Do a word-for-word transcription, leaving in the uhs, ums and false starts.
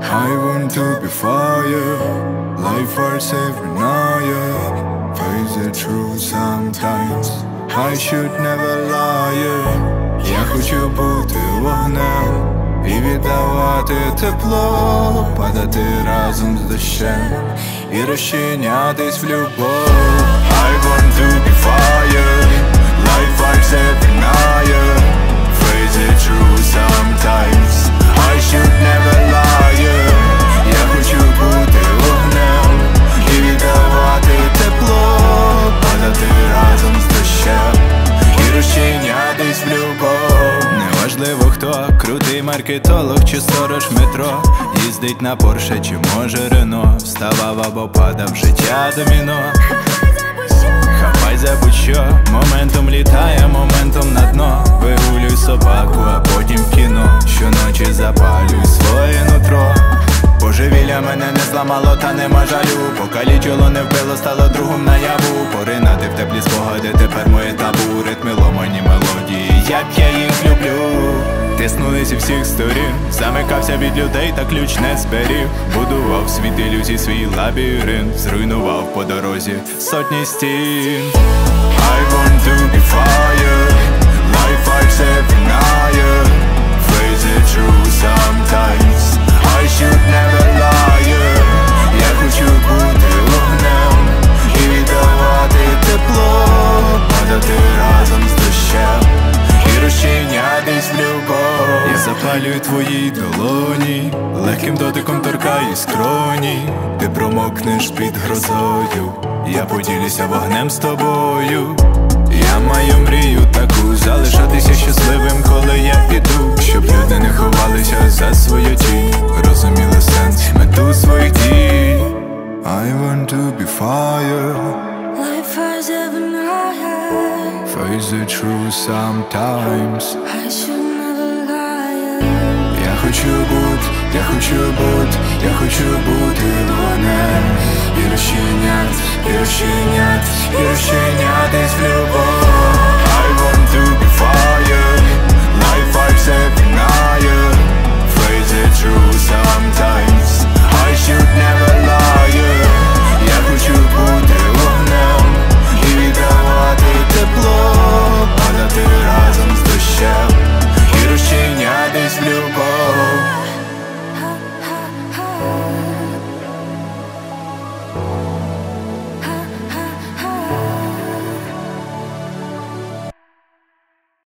I want to be fire. Life hurts every night. Face the truth sometimes. I should never lie. Я хочу бути вогнем і віддавати тепло, падати разом з дощем і розчинятись в любов. I want to be fire. Life fights every night. Face the truth sometimes. I should never lie. Я хочу бути вогнем і віддавати тепло, падати разом з дощем і розчинятись в любов. Неважливо хто, крутий маркетолог чи сторож метро, їздить на Порше чи може Рено, вставав або падав, життя доміно. Хапай за будь-що, моментом літає, моментом на дно. Вигулюй собаку, а потім в кіно. Щоночі запалюй своє нутро. Божевілля мене не зламало, та нема жалю. Покалічило, не вбило, стало другом наяву. Поринати в теплі спогади, тепер моє табу. Ритми ломані мелодії, як я їх люблю. Тиснули зі всіх сторін, замикався від людей, та ключ не зберіг. Будував світ ілюзій, свій лабіринт, зруйнував по дорозі сотні стін. I want to be fire. Life fights every night. Face the truth sometimes. I should never lie. Я хочу бути вогнем і віддавати тепло, падати разом з дощем і розчинятись в любов. Я запалюю твої долоні, легким дотиком торкаю скроні. Ти промокнеш під грозою, я поділюся вогнем з тобою. Я маю мрію таку, залишатися щасливим, коли я піду, щоб люди не ховалися за свою тінь, розуміли сенс, мету своїх дій. I want to be fire. Life has every night. Face the truth sometimes. I should never lie. Я хочу бути, я хочу бути, я хочу бути вогнем і розчинятись, і розчинятись, і розчинятись в любов. I want to be fire.